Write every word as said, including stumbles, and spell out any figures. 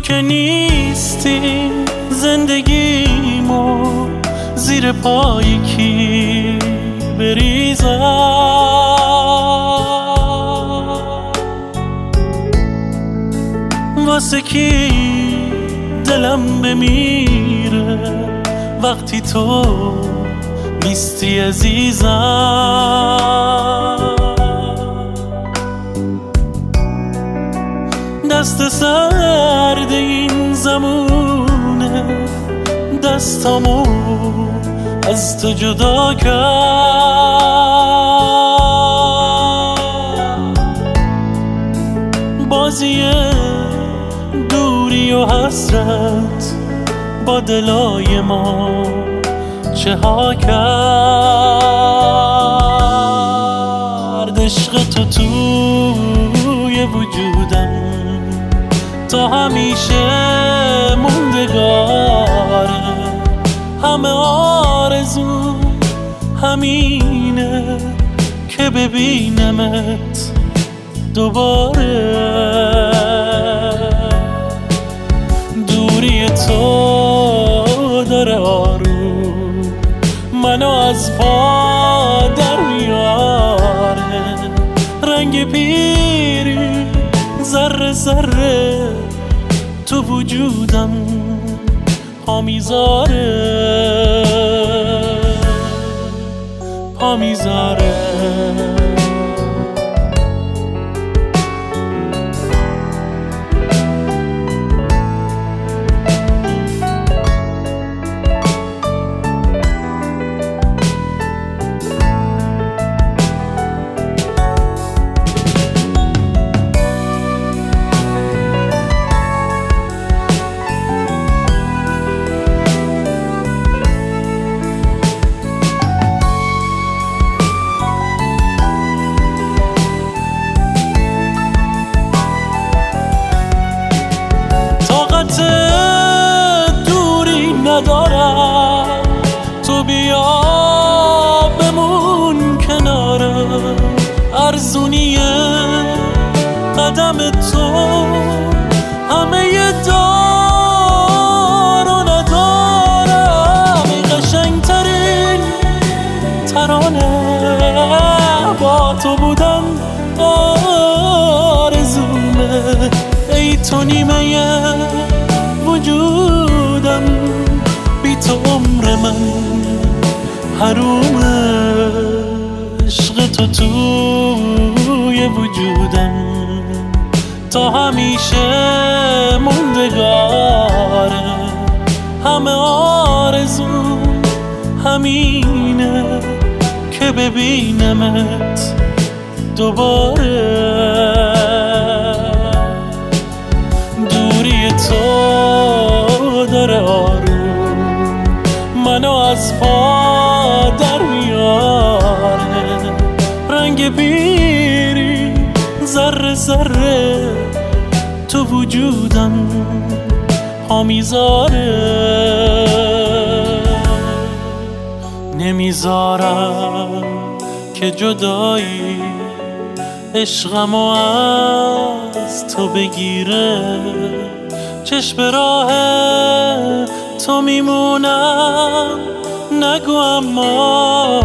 که نیستی زندگیمو زیر پای کی بریزم؟ واسه کی دلم بمیره وقتی تو نیستی عزیزم؟ دست سرد این زمونه دستامو از تو جدا کرد. بازی دوری و حسرت با دلای ما چه ها کرد. عشق تو توی وجودم تا همیشه موندگاره. همه آرزو همینه که ببینمت دوباره. دوری تو داره آروم منو از پا در میاره. رنگ پیری ذره ذره تو وجودم پا میذاره پا میذاره. دوری ندارم تو بیا بمون کنارم. ارزونیه قدم تو همه دار و ندارم. ای قشنگترین ترانه با تو بودن آرزومه. ای تو نیمه وجودم بی تو عمر من حرومه. عشق تو توی وجودم تا همیشه موندگاره. همه آرزو همینه که ببینمت دوباره. دوری تو داره آروم منو از پا در میاره. رنگ پیری ذره ذره تو وجودم پا میذاره. نمیذارم که جدایی عشقمو از تو بگیره. چشم راه تو میمونم نگو اما